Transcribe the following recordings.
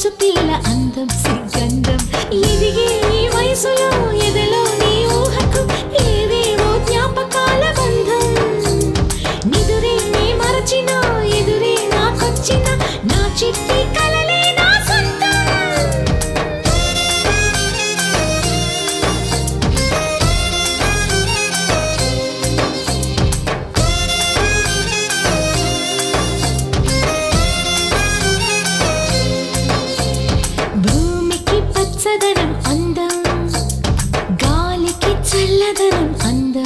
పొడుచు పిల్ల అందం సిగ్గందం ఎదిగే ఈ వయసులో ఎదలో నీ ఊహకు ఏవేవో జ్ఞాపకాల బంధం నిదురే నే మరచిన ఎదురే నాకొచ్చిన నా చిట్టి కలలే నా సొంతం భూమికి పచ్చదనం అందం గాలికి చల్లదనం అందం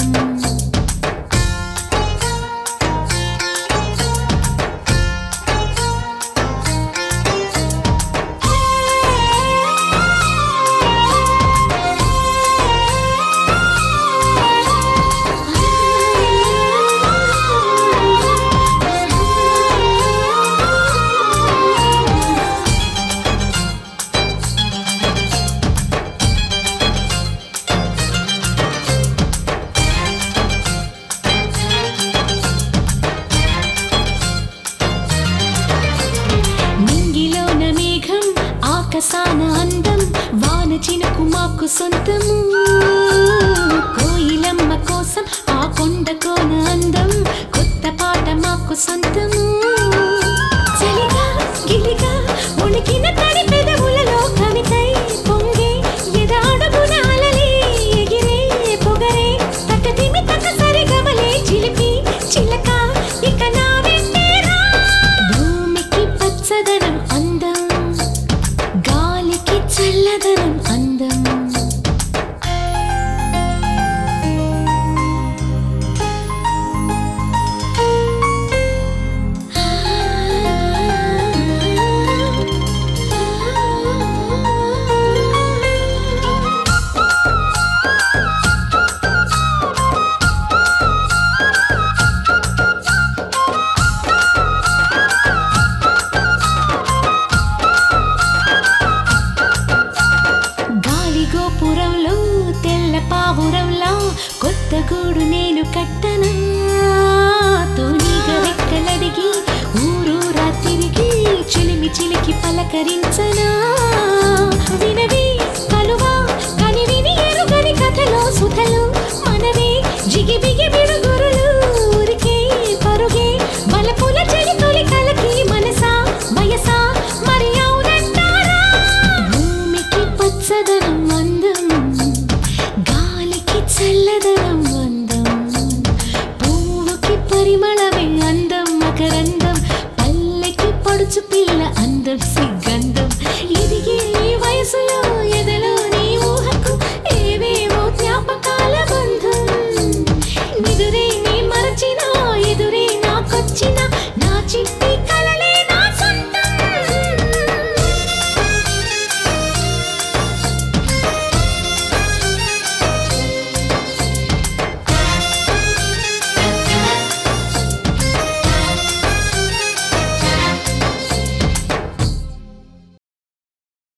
నింగిలోన మేఘం ఆకాశాన అందం వాన చినుకు మాకు సొంతము కోయిలమ్మ కోసం ఆ కొండ కోన అందం కొత్త పాట మాకు సొంతము చలిగా గిలిగా ఉణికిన తడి పెదవులలో కవితై పొంగే ఎద అడుగున అలలే ఎగిరే పొగరే తకదిమి తకసరి గమలే చిలిపి చిలక ఇక నా వెంటేరా భూమికి పచ్చదనం అందం గాలికి చల్లదనం అందం గాలి గోపురంలో తెల్ల పావురంలా కొత్త గూడు నేను కట్టనా తోనిగా రెక్కలడిగి ఊరూరా తిరిగి చిలిమి చిలికి పలకరించనా వినవి కలువా కని విని ఎరుగని కథలో సుధలు మనవే జిగిబిగి బిడుగురులు ఊరికే పరుగే బలపుల చెడి తొలి కలకి మనసా వయసా మరి అవునంటారా భూమికి పచ్చదనం అందం గాలికి చల్లదనం అందం పువ్వుకి పరిమళమే అందం మకరందం పల్లెకి పడుచు పిల్ల